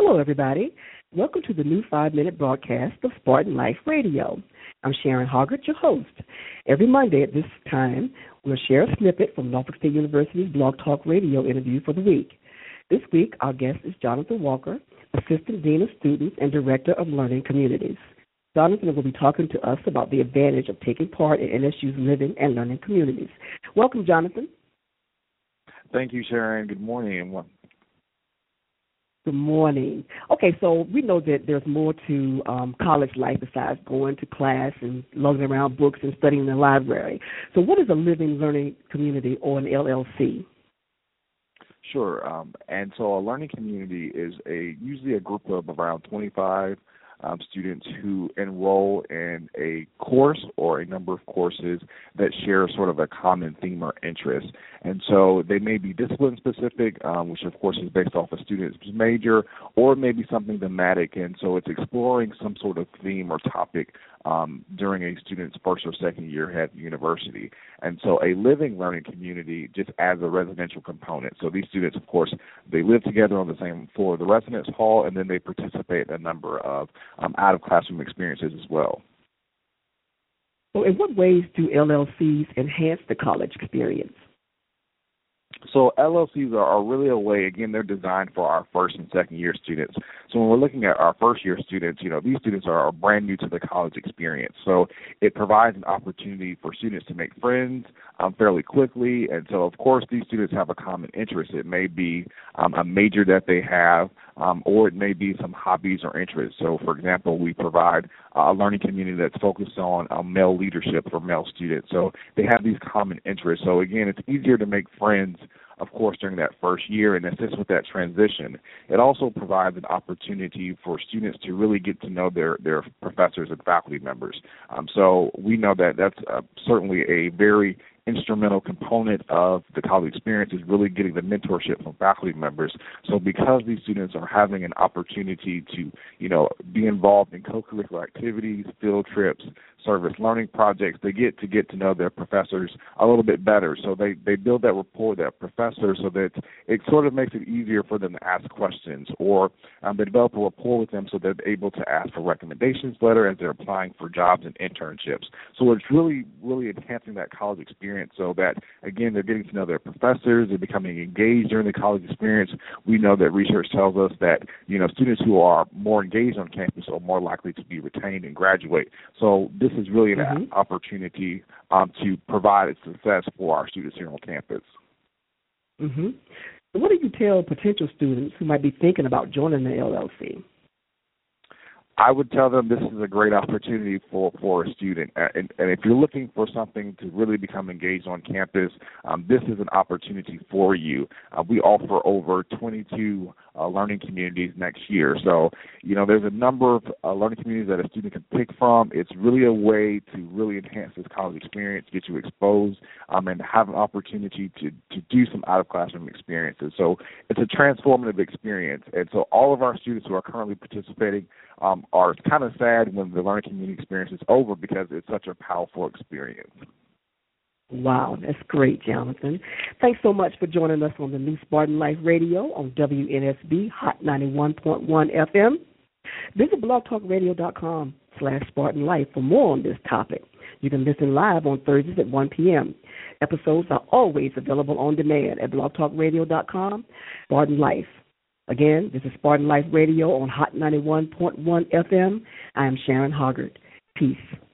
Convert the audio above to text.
Hello, everybody. Welcome to the new 5-minute broadcast of Spartan Life Radio. I'm Sharon Hoggart, your host. Every Monday at this time, we'll share a snippet from Norfolk State University's Blog Talk Radio interview for the week. This week, our guest is Jonathan Walker, Assistant Dean of Students and Director of Learning Communities. Jonathan will be talking to us about the advantage of taking part in NSU's living and learning communities. Welcome, Jonathan. Thank you, Sharon. Good morning. Good morning. Okay, so we know that there's more to college life besides going to class and lugging around books and studying in the library. So what is a living learning community or an LLC? Sure. And so a learning community is usually a group of around 25 students who enroll in a course or a number of courses that share sort of a common theme or interest. And so they may be discipline specific, which of course is based off a student's major, or maybe something thematic. And so it's exploring some sort of theme or topic during a student's first or second year at the university. And so a living learning community just adds a residential component. So these students, of course, they live together on the same floor of the residence hall, and then they participate in a number of out-of-classroom experiences as well. So in what ways do LLCs enhance the college experience? So LLCs are really a way, again, they're designed for our first and second year students. So when we're looking at our first year students, these students are brand new to the college experience. So it provides an opportunity for students to make friends fairly quickly. And so, of course, these students have a common interest. It may be a major that they have, or it may be some hobbies or interests. So, for example, we provide a learning community that's focused on male leadership for male students. So they have these common interests. So, again, it's easier to make friends, of course, during that first year and assist with that transition. It also provides an opportunity for students to really get to know their professors and faculty members. So we know that that's certainly a very instrumental component of the college experience is really getting the mentorship from faculty members. So because these students are having an opportunity to, be involved in co-curricular activities, field trips, service learning projects, they get to know their professors a little bit better. So they build that rapport with their professors so that it sort of makes it easier for them to ask questions, or they develop a rapport with them so they're able to ask for recommendations later as they're applying for jobs and internships. So it's really, really enhancing that college experience so that, again, they're getting to know their professors, they're becoming engaged during the college experience. We know that research tells us that, students who are more engaged on campus are more likely to be retained and graduate. So this is really an opportunity to provide a success for our students here on campus. Mm-hmm. So what do you tell potential students who might be thinking about joining the LLC? I would tell them this is a great opportunity for a student. And if you're looking for something to really become engaged on campus, this is an opportunity for you. We offer over 22 learning communities next year. So, there's a number of learning communities that a student can pick from. It's really a way to really enhance this college experience, get you exposed, and have an opportunity to do some out-of-classroom experiences. So it's a transformative experience. And so all of our students who are currently participating are kind of sad when the learning community experience is over because it's such a powerful experience. Wow, that's great, Jonathan. Thanks so much for joining us on the new Spartan Life Radio on WNSB Hot 91.1 FM. Visit blogtalkradio.com/Spartan Life for more on this topic. You can listen live on Thursdays at 1 p.m. Episodes are always available on demand at blogtalkradio.com/Spartan Life. Again, this is Spartan Life Radio on Hot 91.1 FM. I am Sharon Hoggart. Peace.